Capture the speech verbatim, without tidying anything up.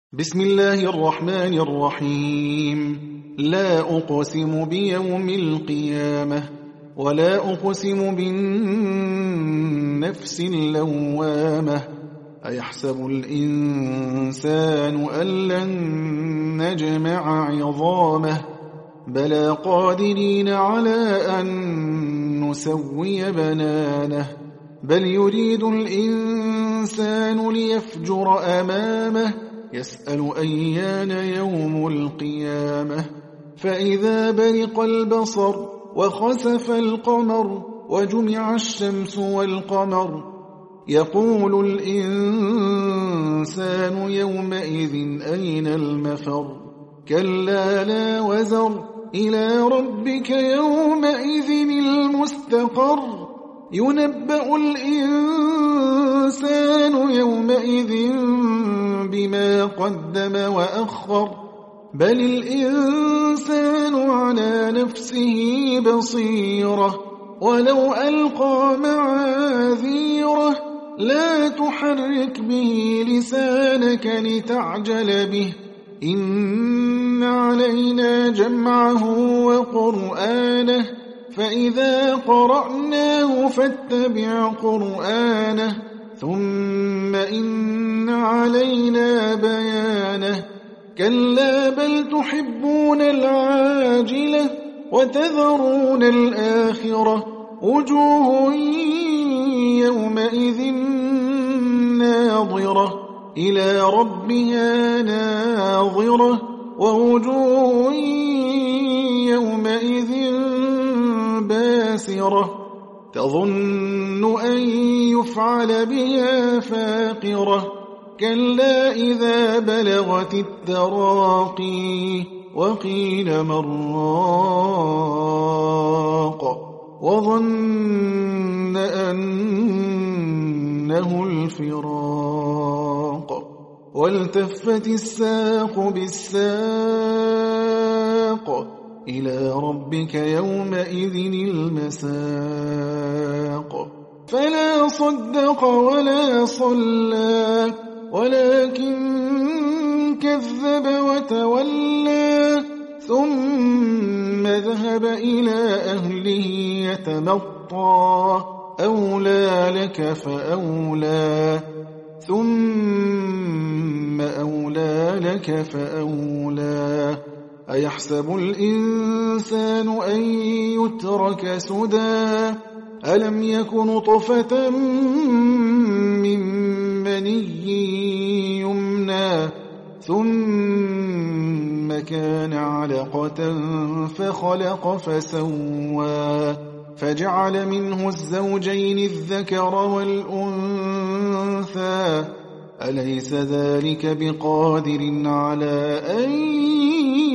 بسم الله الرحمن الرحيم. لا أقسم بيوم القيامة ولا أقسم بالنفس اللوامة أيحسب الإنسان أن لن نجمع عظامه بلى قادرين على أن نسوي بنانه بل يريد الإنسان ليفجر أمامه يسأل أيان يوم القيامة فإذا برق البصر وخسف القمر وجمع الشمس والقمر يقول الإنسان يومئذ أين المفر كلا لا وزر إلى ربك يومئذ المستقر ينبأ الإنسان يومئذ بما قدم وأخر بل الإنسان على نفسه بصيرة ولو ألقى معاذيره لا تحرك به لسانك لتعجل به إن علينا جمعه وقرآنه فإذا قرأناه فاتبع قرآنه ثم إن علينا بيانه كلا بل تحبون العاجلة وتذرون الآخرة وجوه يومئذ ناظرة إلى ربها ناظرة ووجوه يومئذ باسرة تظن أن يفعل بها فاقرة كلا إذا بلغت التراقي وقيل من راق وظن أنه الفراق والتفت الساق بالساق إلى ربك يومئذ المساق فلا صدق ولا صلى ولكن كذب وتولى ثم ذهب إلى أهله يتمطى أولى لك فأولى ثم أولى لك فأولى أيحسب الإنسان أن يترك سدى ألم يكن نطفة من مني يمنى ثم كان علقة فخلق فسوى فجعل منه الزوجين الذكر والأنثى أليس ذلك بقادر على أن